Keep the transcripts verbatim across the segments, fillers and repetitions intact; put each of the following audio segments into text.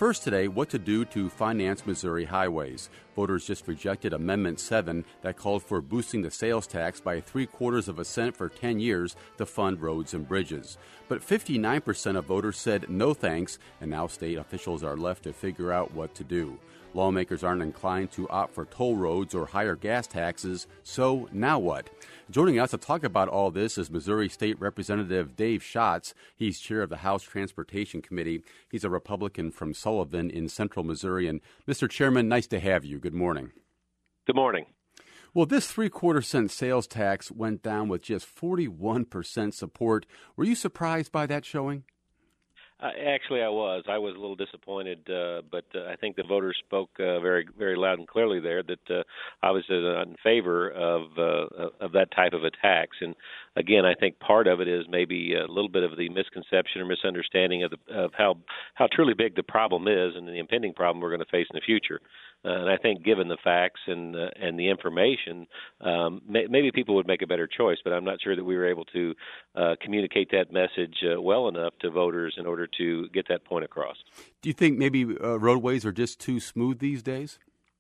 First today, what to do to finance Missouri highways. Voters just rejected Amendment seven that called for boosting the sales tax by three quarters of a cent for ten years to fund roads and bridges. But fifty-nine percent of voters said no thanks, and now state officials are left to figure out what to do. Lawmakers aren't inclined to opt for toll roads or higher gas taxes, so now what? Joining us to talk about all this is Missouri State Representative Dave Schatz. He's chair of the House Transportation Committee. He's a Republican from Sullivan in central Missouri. And Mister Chairman, nice to have you. Good morning. Good morning. Well, this three-quarter cent sales tax went down with just forty-one percent support. Were you surprised by that showing? Uh, actually, I was. I was a little disappointed, uh, but uh, I think the voters spoke uh, very, very loud and clearly there that uh, I was uh, in favor of uh, of that type of a tax. And again, I think part of it is maybe a little bit of the misconception or misunderstanding of, the, of how how truly big the problem is and the impending problem we're going to face in the future. Uh, and I think, given the facts and uh, and the information, um, may, maybe people would make a better choice. But I'm not sure that we were able to uh, communicate that message uh, well enough to voters in order to get that point across. Do you think maybe uh, roadways are just too smooth these days?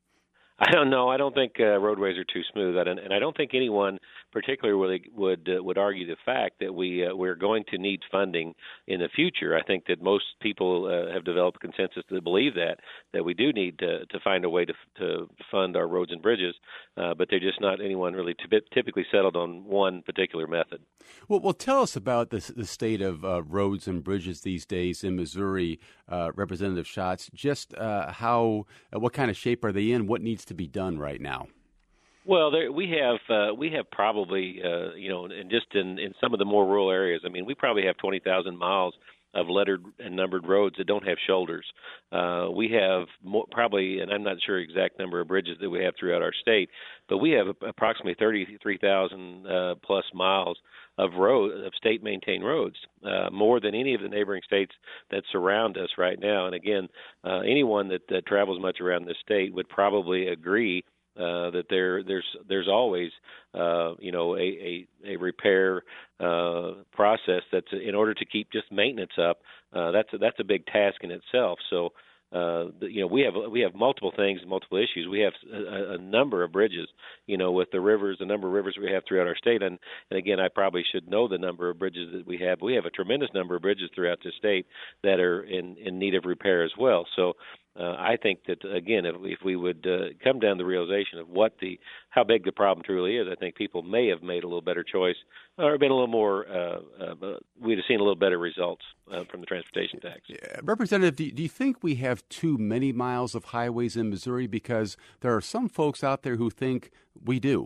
I don't know. I don't think uh, roadways are too smooth, and, and I don't think anyone particularly would uh, would argue the fact that we uh, we're going to need funding in the future. I think that most people uh, have developed a consensus to believe that that we do need to, to find a way to to fund our roads and bridges, uh, but they're just not anyone really t- typically settled on one particular method. Well, well, tell us about the, the state of uh, roads and bridges these days in Missouri, uh, Representative Schatz. Just uh, how, uh, what kind of shape are they in? What needs to be done right now? Well, there, we have uh, we have probably uh, you know, and just in, in some of the more rural areas. I mean, we probably have twenty thousand miles of lettered and numbered roads that don't have shoulders. Uh, we have more, probably, and I'm not sure exact number of bridges that we have throughout our state, but we have approximately thirty-three thousand uh, plus miles of road of state maintained roads, uh, more than any of the neighboring states that surround us right now. And again, uh, anyone that, that travels much around this state would probably agree Uh, that there, there's, there's always, uh, you know, a, a, a repair uh, process that's in order to keep just maintenance up. Uh, that's a, that's a big task in itself. So, uh, the, you know, we have we have multiple things, multiple issues. We have a, a number of bridges, you know, with the rivers, the number of rivers we have throughout our state. And, and again, I probably should know the number of bridges that we have. We have a tremendous number of bridges throughout the state that are in, in need of repair as well. So. Uh, I think that, again, if, if we would uh, come down to the realization of what the how big the problem truly is, I think people may have made a little better choice or been a little more, uh, uh, we'd have seen a little better results uh, from the transportation tax. Yeah. Representative, do, do you think we have too many miles of highways in Missouri? Because there are some folks out there who think we do.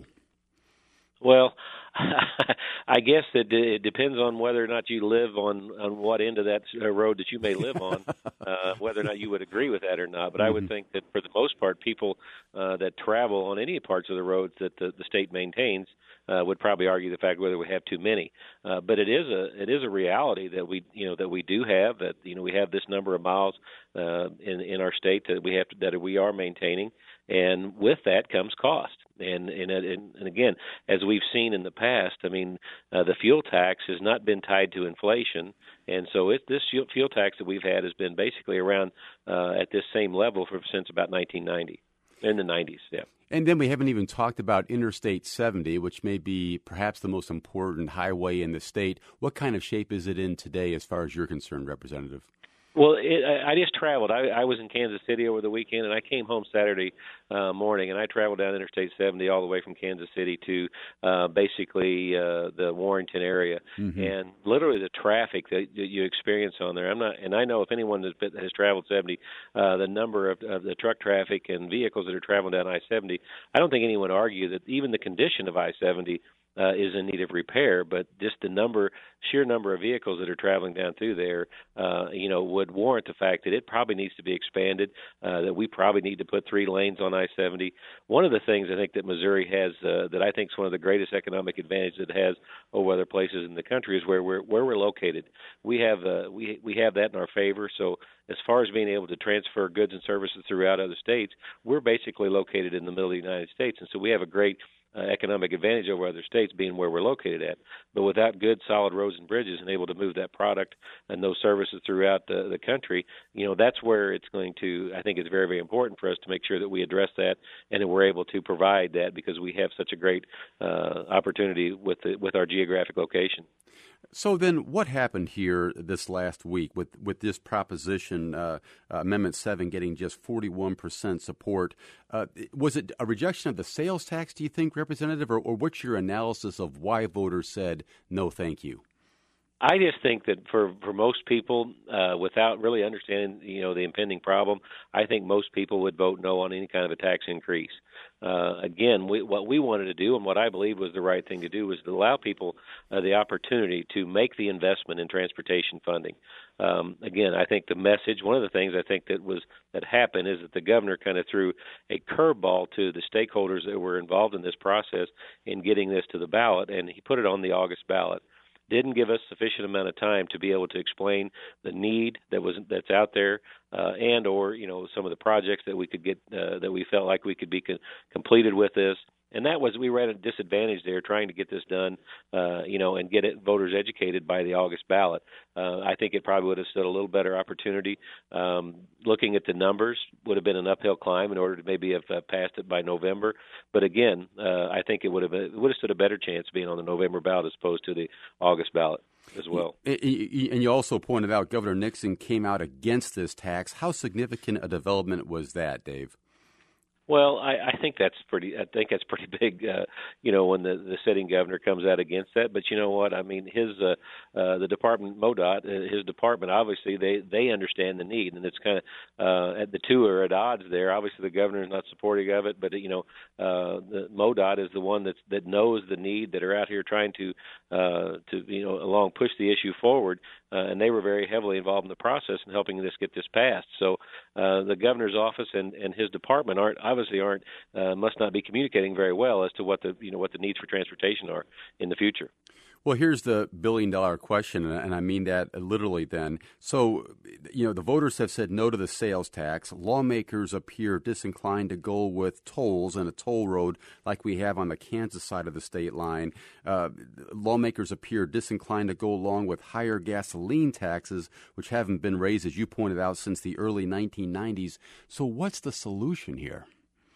Well, I guess that it depends on whether or not you live on, on what end of that road that you may live on, uh, whether or not you would agree with that or not. But mm-hmm. I would think that for the most part, people uh, that travel on any parts of the roads that the, the state maintains uh, would probably argue the fact whether we have too many. Uh, but it is a it is a reality that we you know that we do have that you know we have this number of miles uh, in in our state that we have to, that we are maintaining, and with that comes cost. And, and and again, as we've seen in the past, I mean, uh, the fuel tax has not been tied to inflation, and so it, this fuel tax that we've had has been basically around uh, at this same level for since about nineteen ninety, in the nineties, yeah. And then we haven't even talked about Interstate seventy, which may be perhaps the most important highway in the state. What kind of shape is it in today as far as you're concerned, Representative? Well, it, I just traveled. I, I was in Kansas City over the weekend, and I came home Saturday uh, morning, and I traveled down Interstate seventy all the way from Kansas City to uh, basically uh, the Warrenton area. Mm-hmm. And literally the traffic that, that you experience on there, I'm not, and I know if anyone that has traveled seventy, uh, the number of, of the truck traffic and vehicles that are traveling down I seventy, I don't think anyone would argue that even the condition of I seventy Uh, is in need of repair, but just the number, sheer number of vehicles that are traveling down through there, uh, you know, would warrant the fact that it probably needs to be expanded, uh, that we probably need to put three lanes on I seventy. One of the things I think that Missouri has uh, that I think is one of the greatest economic advantages it has over other places in the country is where we're where we're located. We have uh, we we have that in our favor. So as far as being able to transfer goods and services throughout other states, we're basically located in the middle of the United States, and so we have a great uh, economic advantage over other states being where we're located at. But without good, solid roads and bridges and able to move that product and those services throughout the, the country, you know, that's where it's going to, I think it's very, very important for us to make sure that we address that and that we're able to provide that because we have such a great uh, opportunity with the, with our geographic location. So then what happened here this last week with, with this proposition, uh, uh, Amendment seven getting just forty-one percent support? Uh, was it a rejection of the sales tax, do you think, Representative, or, or what's your analysis of why voters said no thank you? I just think that for, for most people, uh, without really understanding, you know, the impending problem, I think most people would vote no on any kind of a tax increase. Uh, again, we, what we wanted to do and what I believe was the right thing to do was to allow people uh, the opportunity to make the investment in transportation funding. Um, again, I think the message, one of the things I think that was that happened is that the governor kind of threw a curveball to the stakeholders that were involved in this process in getting this to the ballot, and he put it on the August ballot. Didn't give us sufficient amount of time to be able to explain the need that was that's out there, uh, and or you know some of the projects that we could get uh, that we felt like we could be co- completed with this. And that was, we were at a disadvantage there trying to get this done, uh, you know, and get it, voters educated by the August ballot. Uh, I think it probably would have stood a little better opportunity. Um, looking at the numbers would have been an uphill climb in order to maybe have uh, passed it by November. But again, uh, I think it would have it would have stood a better chance being on the November ballot as opposed to the August ballot as well. And you also pointed out Governor Nixon came out against this tax. How significant a development was that, Dave? Well, I, I think that's pretty. I think that's pretty big. Uh, you know, when the, the sitting governor comes out against that. But you know what? I mean, his uh, uh, the department, MoDOT, uh, his department, obviously they they understand the need, and it's kind of uh, the two are at odds there. Obviously, the governor is not supportive of it, but you know, uh, the MoDOT is the one that's that knows the need, that are out here trying to uh, to you know along push the issue forward. Uh, and they were very heavily involved in the process in helping this get this passed. So uh, the governor's office and, and his department aren't obviously aren't uh, must not be communicating very well as to what the you know what the needs for transportation are in the future. Well, here's the billion dollar question, and I mean that literally then. So, you know, the voters have said no to the sales tax. Lawmakers appear disinclined to go with tolls and a toll road like we have on the Kansas side of the state line. Uh, lawmakers appear disinclined to go along with higher gasoline taxes, which haven't been raised, as you pointed out, since the early nineteen nineties. So what's the solution here?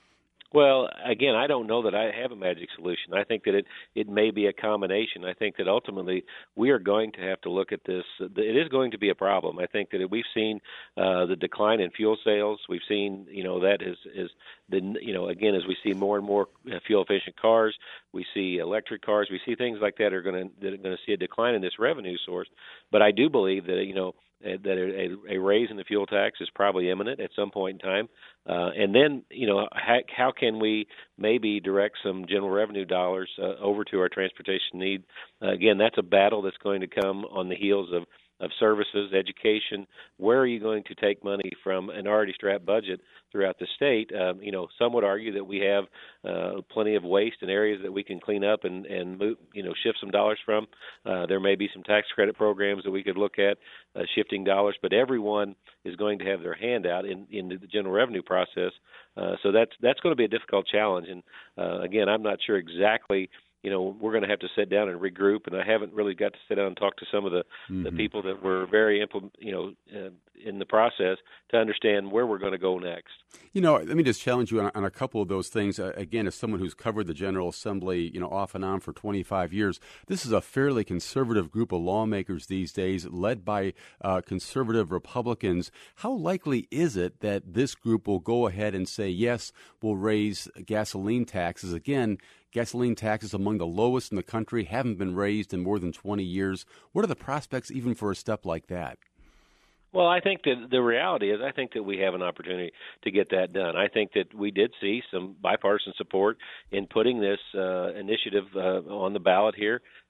Well, again, I don't know that I have a magic solution. I think that it, it may be a combination. I think that ultimately we are going to have to look at this. It is going to be a problem. I think that we've seen uh, the decline in fuel sales. We've seen, you know, that is is the you know again as we see more and more fuel efficient cars, we see electric cars, we see things like that are going to that are going to see a decline in this revenue source. But I do believe that you know. that a, a raise in the fuel tax is probably imminent at some point in time. Uh, and then, you know, how, how can we maybe direct some general revenue dollars uh, over to our transportation need? Uh, again, that's a battle that's going to come on the heels of, of services, education. Where are you going to take money from an already strapped budget throughout the state? Um, you know, some would argue that we have uh, plenty of waste in areas that we can clean up and, and move, you know, shift some dollars from. Uh, there may be some tax credit programs that we could look at uh, shifting dollars, but everyone is going to have their hand out in, in the general revenue process. Uh, so that's that's going to be a difficult challenge. And uh, again, I'm not sure exactly. You know, we're going to have to sit down and regroup, and I haven't really got to sit down and talk to some of the, mm-hmm. the people that were very, implement, you know, uh, in the process to understand where we're going to go next. You know, let me just challenge you on, on a couple of those things. Uh, again, as someone who's covered the General Assembly, you know, off and on for twenty-five years, this is a fairly conservative group of lawmakers these days, led by uh, conservative Republicans. How likely is it that this group will go ahead and say, yes, we'll raise gasoline taxes? Again, gasoline taxes among the lowest in the country, haven't been raised in more than twenty years. What are the prospects even for a step like that? Well, I think that the reality is I think that we have an opportunity to get that done. I think that we did see some bipartisan support in putting this uh, initiative uh, on the ballot here.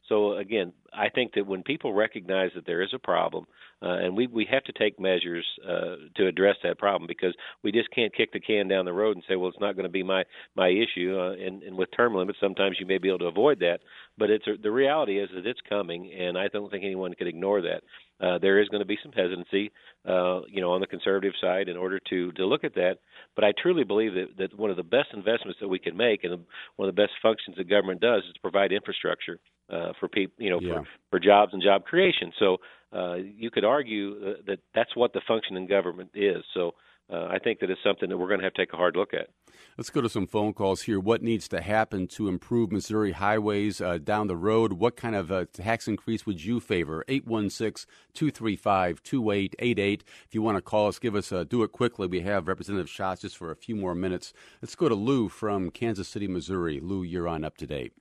So again, I think that when people recognize that there is a problem, uh, and we, we have to take measures uh, to address that problem, because we just can't kick the can down the road and say, well, it's not going to be my my issue. Uh, and, and with term limits, sometimes you may be able to avoid that, but it's the reality is that it's coming, and I don't think anyone can ignore that. Uh, there is going to be some hesitancy, uh, you know, on the conservative side in order to, to look at that. But I truly believe that, that one of the best investments that we can make, and one of the best functions that government does, is to provide infrastructure uh, for people, you know, yeah. for, for jobs and job creation. So uh, you could argue that that's what the function in government is. So uh, I think that it's something that we're going to have to take a hard look at. Let's go to some phone calls here. What needs to happen to improve Missouri highways uh, down the road? What kind of uh, tax increase would you favor? eight one six, two three five, two eight eight eight. If you want to call us, give us a, do it quickly. We have Representative Schatz just for a few more minutes. Let's go to Lou from Kansas City, Missouri. Lou, you're on Up to Date.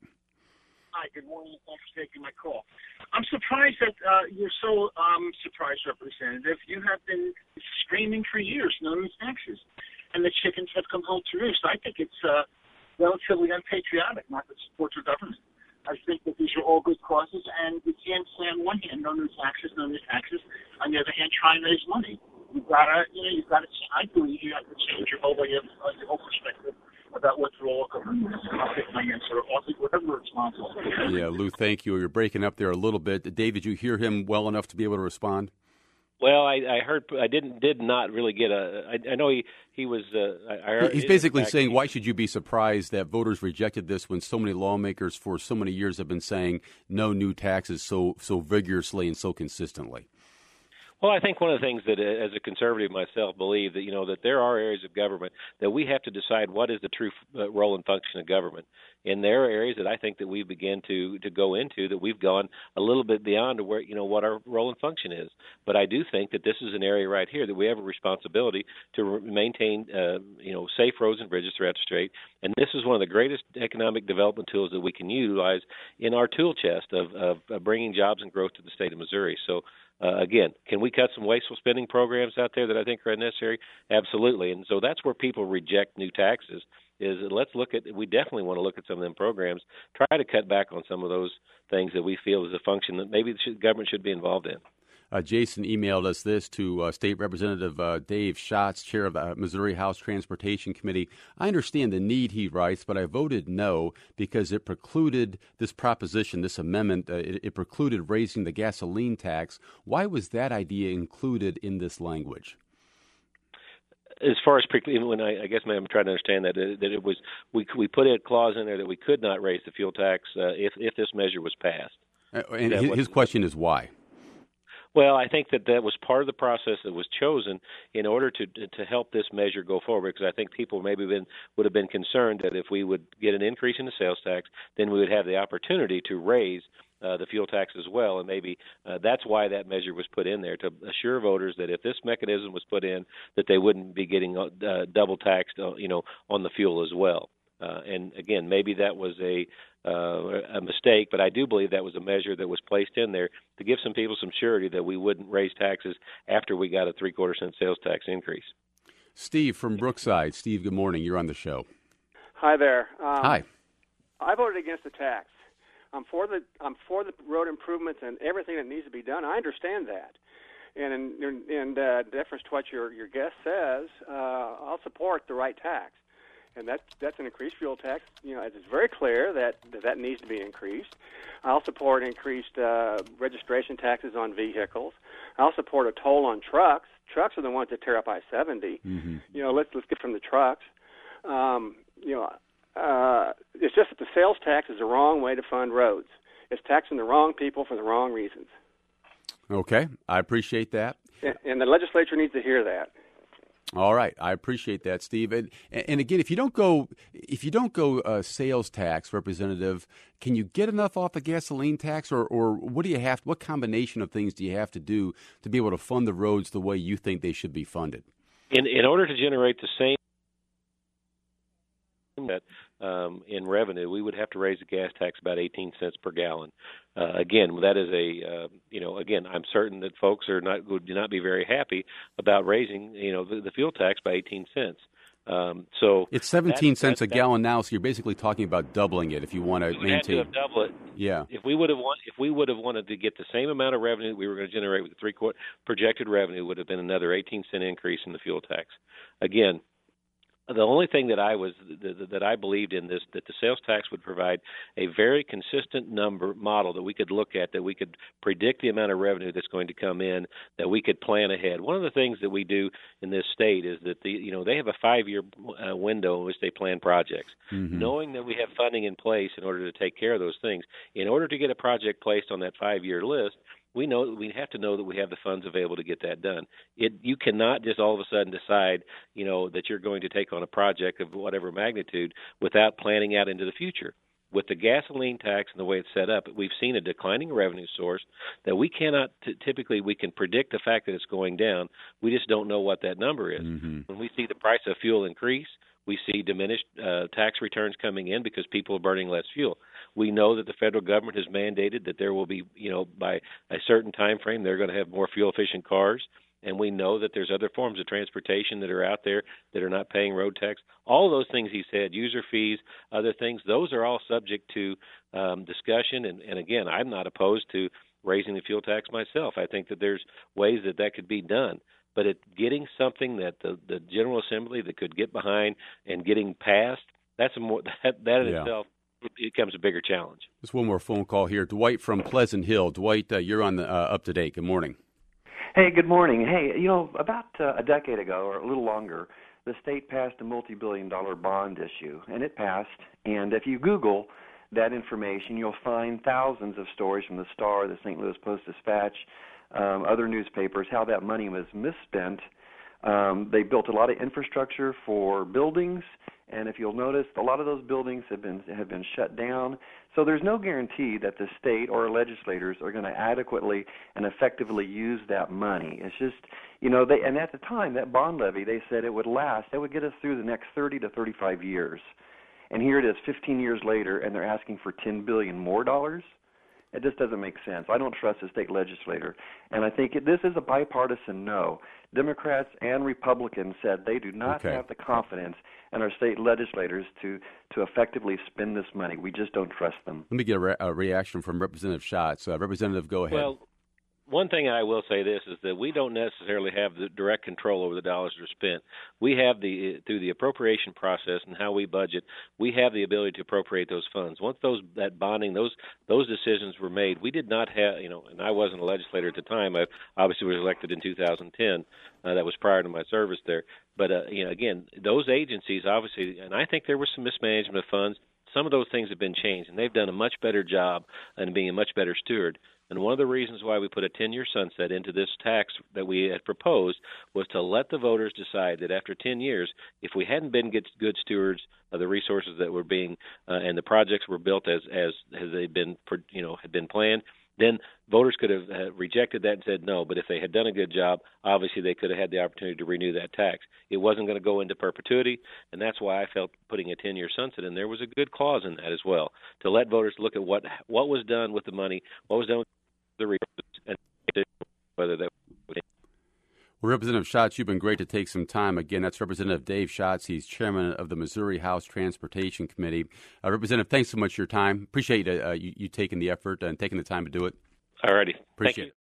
Hi, good morning. Thanks for taking my call. I'm surprised that uh, you're so um, surprised, Representative. You have been screaming for years, no new taxes, and the chickens have come home to roost. I think it's uh, relatively unpatriotic not to support your government. I think that these are all good causes, and we can't say on one hand, no new taxes, no new taxes. On the other hand, try and raise money. You've got to, you know, you've got to. I believe you have to change your whole way of uh, your whole perspective about what the role of government is. I'll take my answer. I'll take whatever responsible. Yeah, Lou, thank you. You're breaking up there a little bit. Dave, did you hear him well enough to be able to respond? Well, I, I heard. I didn't. Did not really get a. I, I know he he was. Uh, I heard, He's basically fact, saying, why should you be surprised that voters rejected this when so many lawmakers for so many years have been saying no new taxes so so vigorously and so consistently? Well, I think one of the things that, as a conservative myself, believe that you know that there are areas of government that we have to decide what is the true role and function of government. And there are areas that I think that we begin to to go into that we've gone a little bit beyond where you know what our role and function is. But I do think that this is an area right here that we have a responsibility to maintain uh, you know safe roads and bridges throughout the state. And this is one of the greatest economic development tools that we can utilize in our tool chest of, of, of bringing jobs and growth to the state of Missouri. So. Uh, again, can we cut some wasteful spending programs out there that I think are unnecessary? Absolutely. And so that's where people reject new taxes is let's look at, we definitely want to look at some of them programs, try to cut back on some of those things that we feel is a function that maybe the government should be involved in. Uh, Jason emailed us this to uh, State Representative uh, Dave Schatz, chair of the Missouri House Transportation Committee. I understand the need, he writes, but I voted no because it precluded this proposition, this amendment, uh, it, it precluded raising the gasoline tax. Why was that idea included in this language? As far as when I, I guess I'm trying to understand that that it was we we put a clause in there that we could not raise the fuel tax uh, if if this measure was passed. Uh, and his, his question is why? Well, I think that that was part of the process that was chosen in order to to help this measure go forward, because I think people maybe been, would have been concerned that if we would get an increase in the sales tax, then we would have the opportunity to raise uh, the fuel tax as well, and maybe uh, that's why that measure was put in there, to assure voters that if this mechanism was put in, that they wouldn't be getting uh, double taxed, uh, you know, on the fuel as well. Uh, and again, maybe that was a uh, a mistake, but I do believe that was a measure that was placed in there to give some people some surety that we wouldn't raise taxes after we got a three-quarter cent sales tax increase. Steve from Brookside. Steve, good morning. You're on the show. Hi there. Um, Hi. I voted against the tax. I'm for the I'm for the road improvements and everything that needs to be done. I understand that. And in, in, in uh, deference to what your, your guest says, uh, I'll support the right tax. And that, that's an increased fuel tax. You know, it's very clear that that, that needs to be increased. I'll support increased uh, registration taxes on vehicles. I'll support a toll on trucks. Trucks are the ones that tear up I seventy. Mm-hmm. You know, let's let's get from the trucks. Um, you know, uh, it's just that the sales tax is the wrong way to fund roads. It's taxing the wrong people for the wrong reasons. Okay, I appreciate that. And, and the legislature needs to hear that. All right, I appreciate that, Steve. And, and again, if you don't go, if you don't go uh, sales tax, Representative, can you get enough off the gasoline tax, or, or what do you have? What combination of things do you have to do to be able to fund the roads the way you think they should be funded? In in order to generate the same that um, in revenue, we would have to raise the gas tax about eighteen cents per gallon. Uh, again, that is a uh, you know again, I'm certain that folks are not would not be very happy about raising you know the, the fuel tax by eighteen cents. Um, so it's seventeen that's, cents that's, a gallon now, so you're basically talking about doubling it if you want to we maintain. had to have double it. Yeah. If we would have want, if we would have wanted to get the same amount of revenue we were going to generate with the three quarter projected revenue, would have been another eighteen cent increase in the fuel tax. Again, the only thing that I was that, that I believed in this, that the sales tax would provide a very consistent number model that we could look at, that we could predict the amount of revenue that's going to come in, that we could plan ahead. One of the things that we do in this state is that the you know they have a five-year uh, window in which they plan projects, mm-hmm. knowing that we have funding in place in order to take care of those things. In order to get a project placed on that five-year list, we know we have to know that we have the funds available to get that done. It you cannot just all of a sudden decide, you know, that you're going to take on a project of whatever magnitude without planning out into the future. With the gasoline tax and the way it's set up, we've seen a declining revenue source that we cannot t- typically we can predict the fact that it's going down. We just don't know what that number is. Mm-hmm. When we see the price of fuel increase, we see diminished uh, tax returns coming in because people are burning less fuel. We know that the federal government has mandated that there will be, you know, by a certain time frame, they're going to have more fuel-efficient cars. And we know that there's other forms of transportation that are out there that are not paying road tax. All those things he said, user fees, other things, those are all subject to um, discussion. And, and, again, I'm not opposed to raising the fuel tax myself. I think that there's ways that that could be done. But it, getting something that the, the General Assembly that could get behind and getting passed, that's a more that, that in yeah. itself it becomes a bigger challenge. Just one more phone call here. Dwight from Pleasant Hill. Dwight, uh, you're on the uh, up to date. Good morning. Hey, good morning. Hey, you know, about uh, a decade ago or a little longer, the state passed a multi-billion dollar bond issue, and it passed. And if you Google that information, you'll find thousands of stories from the Star, the Saint Louis Post-Dispatch, Um, other newspapers, how that money was misspent. Um, they built a lot of infrastructure for buildings, and if you'll notice, a lot of those buildings have been have been shut down. So there's no guarantee that the state or legislators are going to adequately and effectively use that money. It's just, you know, they and at the time, that bond levy, they said it would last, it would get us through the next thirty to thirty-five years. And here it is fifteen years later, and they're asking for ten billion dollars more dollars. It just doesn't make sense. I don't trust the state legislator. And I think it, this is a bipartisan no. Democrats and Republicans said they do not okay. have the confidence in our state legislators to, to effectively spend this money. We just don't trust them. Let me get a, re- a reaction from Representative Schatz. Uh, Representative, go ahead. Well, one thing I will say this is that we don't necessarily have the direct control over the dollars that are spent. We have the through the appropriation process and how we budget, we have the ability to appropriate those funds. Once those that bonding, those those decisions were made, we did not have, you know, and I wasn't a legislator at the time. I obviously was elected in two thousand ten. Uh, that was prior to my service there. But uh, you know, again, those agencies obviously, and I think there was some mismanagement of funds. Some of those things have been changed, and they've done a much better job in being a much better steward. And one of the reasons why we put a ten-year sunset into this tax that we had proposed was to let the voters decide that after ten years, if we hadn't been good, good stewards of the resources that were being uh, and the projects were built as as as they'd been, you know, had been planned, then voters could have uh, rejected that and said no. But if they had done a good job, obviously they could have had the opportunity to renew that tax. It wasn't going to go into perpetuity, and that's why I felt putting a ten-year sunset in there was a good clause in that as well, to let voters look at what what was done with the money, what was done with the resources, and whether that was. Well, Representative Schatz, you've been great to take some time. Again, that's Representative Dave Schatz. He's chairman of the Missouri House Transportation Committee. Uh, Representative, thanks so much for your time. Appreciate uh, you, you taking the effort and taking the time to do it. All righty. Appreciate it.